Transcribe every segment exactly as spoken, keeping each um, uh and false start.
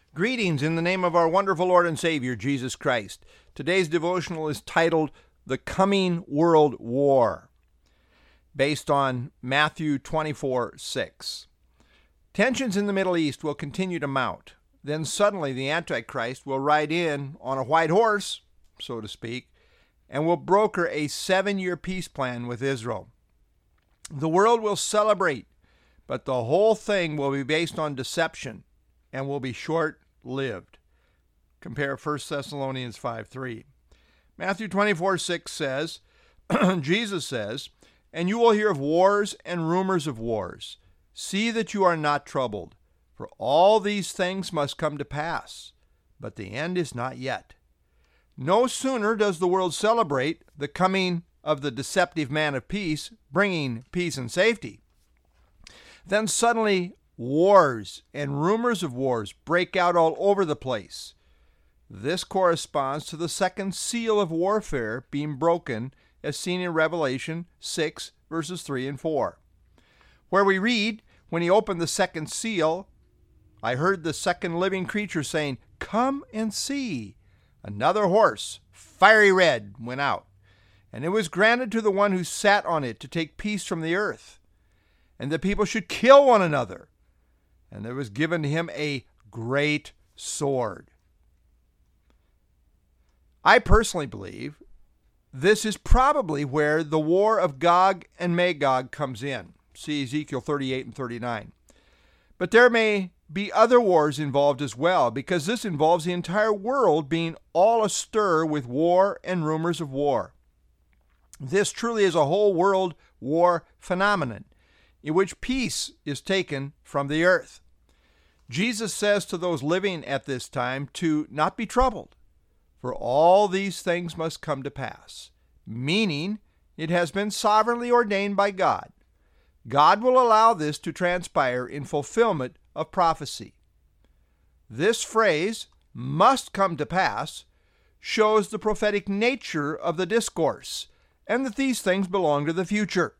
Greetings in the name of our wonderful Lord and Savior, Jesus Christ. Today's devotional is titled, The Coming World War, based on Matthew twenty-four six. Tensions in the Middle East will continue to mount. Then suddenly the Antichrist will ride in on a white horse, so to speak, and will broker a seven-year peace plan with Israel. The world will celebrate, but the whole thing will be based on deception and will be short-lived. Compare First Thessalonians five three. Matthew twenty-four six says, Jesus says, "And you will hear of wars and rumors of wars. See that you are not troubled, for all these things must come to pass, but the end is not yet." No sooner does the world celebrate the coming of the deceptive man of peace, bringing peace and safety, then suddenly wars and rumors of wars break out all over the place. This corresponds to the second seal of warfare being broken, as seen in Revelation six, verses three and four, where we read, "When he opened the second seal, I heard the second living creature saying, 'Come and see.' Another horse, fiery red, went out, and it was granted to the one who sat on it to take peace from the earth, and the people should kill one another. And there was given to him a great sword." I personally believe this is probably where the war of Gog and Magog comes in. See Ezekiel thirty-eight and thirty-nine. But there may be other wars involved as well, because this involves the entire world being all astir with war and rumors of war. This truly is a whole world war phenomenon, in which peace is taken from the earth. Jesus says to those living at this time to not be troubled, for all these things must come to pass, meaning it has been sovereignly ordained by God. God will allow this to transpire in fulfillment of prophecy. This phrase, "must come to pass," shows the prophetic nature of the discourse, and that these things belong to the future.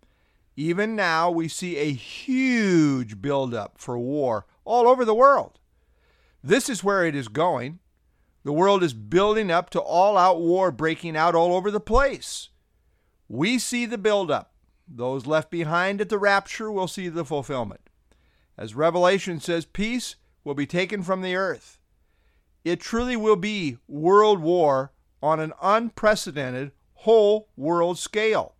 Even now, we see a huge buildup for war all over the world. This is where it is going. The world is building up to all-out war breaking out all over the place. We see the buildup. Those left behind at the rapture will see the fulfillment. As Revelation says, peace will be taken from the earth. It truly will be world war on an unprecedented whole world scale.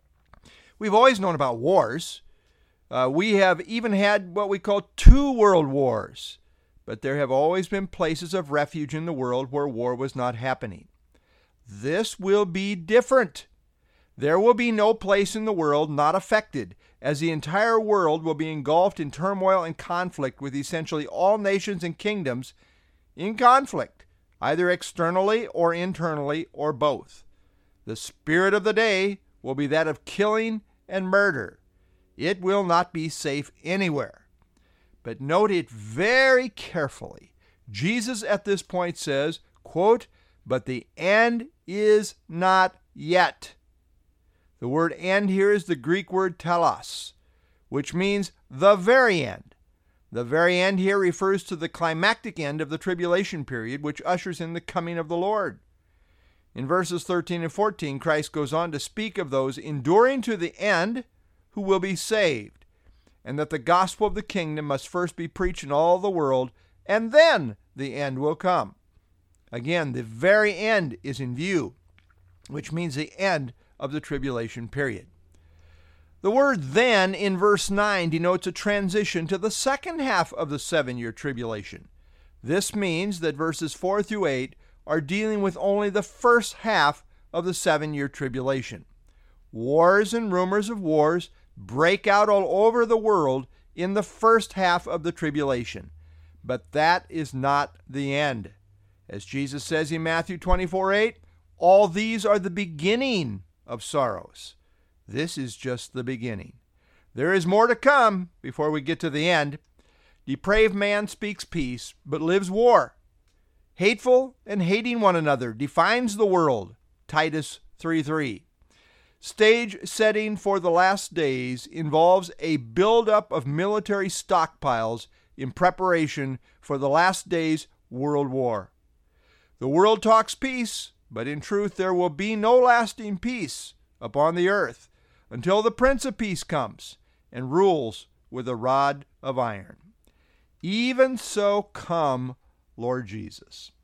We've always known about wars. Uh, we have even had what we call two world wars, but there have always been places of refuge in the world where war was not happening. This will be different. There will be no place in the world not affected, as the entire world will be engulfed in turmoil and conflict with essentially all nations and kingdoms in conflict, either externally or internally or both. The spirit of the day will be that of killing and murder. It will not be safe anywhere. But note it very carefully. Jesus at this point says, quote, "But the end is not yet." The word end here is the Greek word telos, which means the very end. The very end here refers to the climactic end of the tribulation period, which ushers in the coming of the Lord. In verses thirteen and fourteen, Christ goes on to speak of those enduring to the end who will be saved, and that the gospel of the kingdom must first be preached in all the world, and then the end will come. Again, the very end is in view, which means the end of the tribulation period. The word "then" in verse nine denotes a transition to the second half of the seven-year tribulation. This means that verses four through eight are dealing with only the first half of the seven-year tribulation. Wars and rumors of wars break out all over the world in the first half of the tribulation. But that is not the end. As Jesus says in Matthew twenty-four eight, all these are the beginning of sorrows. This is just the beginning. There is more to come before we get to the end. Depraved man speaks peace, but lives war. Hateful and hating one another defines the world. Titus three three. Stage setting for the last days involves a buildup of military stockpiles in preparation for the last days world war. The world talks peace, but in truth there will be no lasting peace upon the earth until the Prince of Peace comes and rules with a rod of iron. Even so come, Lord Jesus.